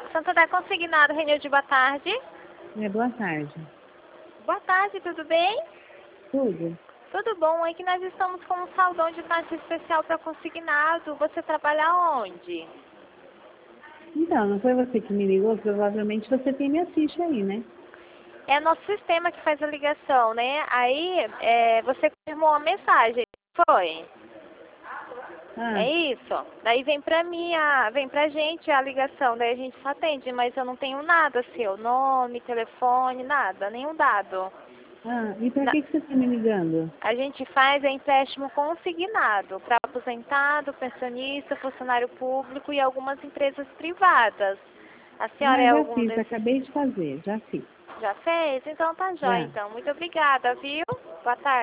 Santander Consignado, Renilde, boa tarde. Boa tarde. Boa tarde, tudo bem? Tudo? Tudo bom, é que nós estamos com um saldão de taxa especial para consignado. Você trabalha onde? Então, não foi você que me ligou? Provavelmente você tem minha ficha aí, né? É nosso sistema que faz a ligação, né? Aí, você confirmou a mensagem, foi? Ah, É isso? Daí vem pra mim, vem pra gente a ligação, daí a gente só atende, mas eu não tenho nada seu, nome, telefone, nada, nenhum dado. e pra Na- que você tá me ligando? A gente faz empréstimo consignado para aposentado, pensionista, funcionário público e algumas empresas privadas. A senhora é Já algum fiz, desses? acabei de fazer, já fiz. Já fez? Então tá jóia, Já. então. Muito obrigada, viu? Boa tarde.